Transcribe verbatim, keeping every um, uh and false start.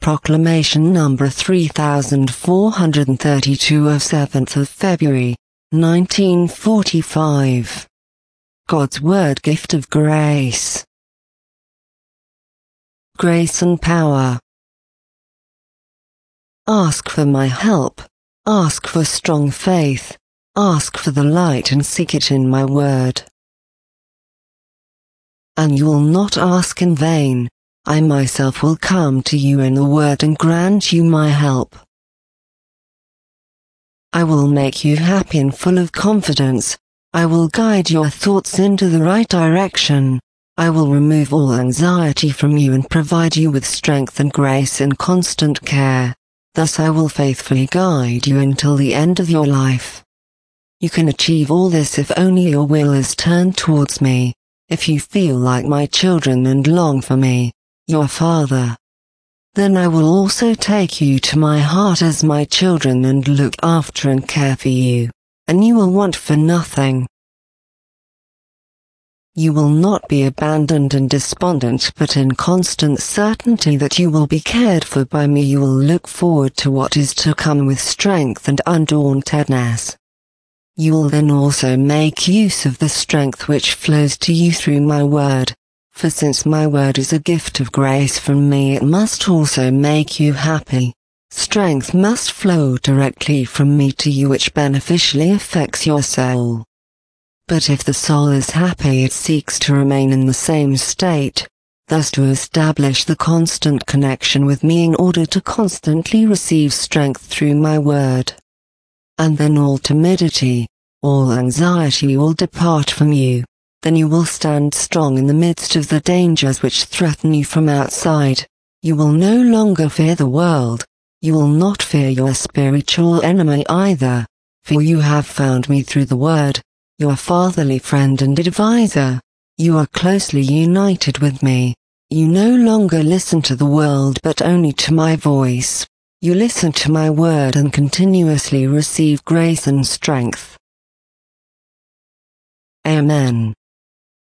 Proclamation number three thousand four hundred thirty-two of seventh of February, nineteen forty-five. God's Word Gift of Grace. Grace and power. Ask for my help, ask for strong faith, ask for the light and seek it in my word. And you will not ask in vain. I myself will come to you in the word and grant you my help. I will make you happy and full of confidence. I will guide your thoughts into the right direction. I will remove all anxiety from you and provide you with strength and grace and constant care. Thus I will faithfully guide you until the end of your life. You can achieve all this if only your will is turned towards me, if you feel like my children and long for me, your Father. Then I will also take you to my heart as my children and look after and care for you, and you will want for nothing. You will not be abandoned and despondent, but in constant certainty that you will be cared for by me. You will look forward to what is to come with strength and undauntedness. You will then also make use of the strength which flows to you through my word, for since my word is a gift of grace from me, it must also make you happy. Strength must flow directly from me to you, which beneficially affects your soul. But if the soul is happy, it seeks to remain in the same state, thus to establish the constant connection with me in order to constantly receive strength through my word. And then all timidity, all anxiety will depart from you. Then you will stand strong in the midst of the dangers which threaten you from outside. You will no longer fear the world. You will not fear your spiritual enemy either, for you have found me through the word, your fatherly friend and advisor. You are closely united with me. You no longer listen to the world but only to my voice. You listen to my word and continuously receive grace and strength. Amen.